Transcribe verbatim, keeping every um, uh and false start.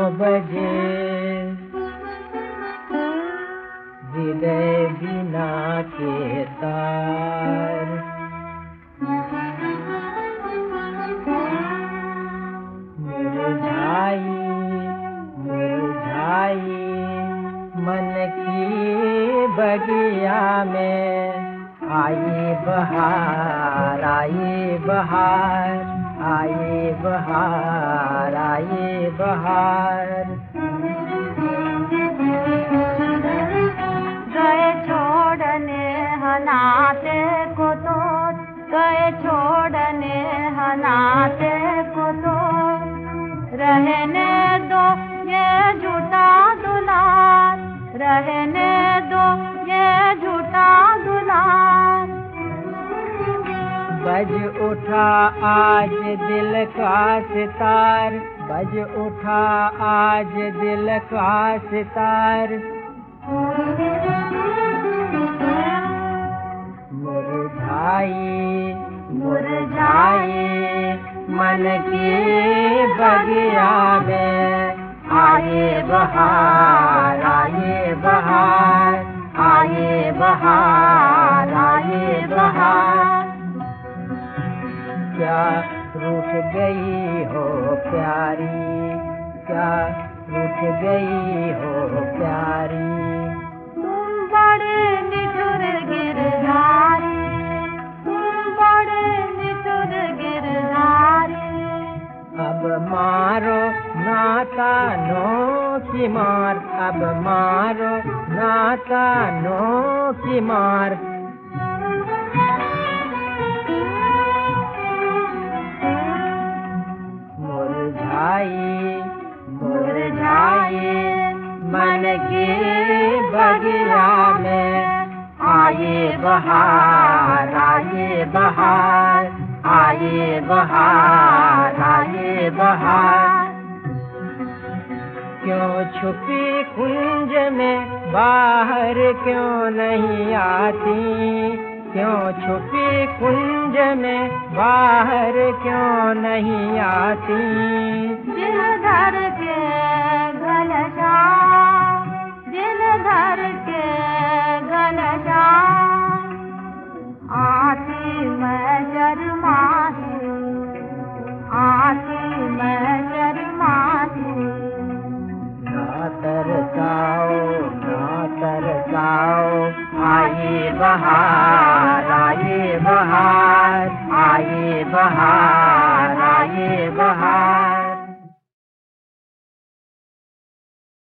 बजे हृदय बिना के तार। मुरझाई मुरझाई मन की बगिया में, आई बहार आई बहार आई बहार आई बहार। गए छोड़ने हनाते को तो, गए छोड़ने हनाते को तो, रहने दो ये झूठा दुलार, रहने दो ये झूठा दुलार। बज उठा आज दिल का सितार, बज उठा आज दिल का सितार। मुरझाई मुरझाई मन की बगिया में, आए बहार आए बहार आए बहार आए बहार। क्या रूठ गई हो प्यारी, क्या रूठ गई हो प्यारी। तुम बड़े निठुर गिरधारी, तुम बड़े निठुर गिरधारी। अब मारो नाता नो की मार, अब मारो नाता नो की मार। मुरझाई मुरझाई मन की बगिया में, आए बहार आए बहार आए बहार आए बहार। क्यों छुपी कुंज में बाहर क्यों नहीं आती, क्यों छुपी कुंज में बाहर क्यों नहीं आती। दिल धर के घनश्याम, दिल धर के घनश्याम, आती मैं शर्मा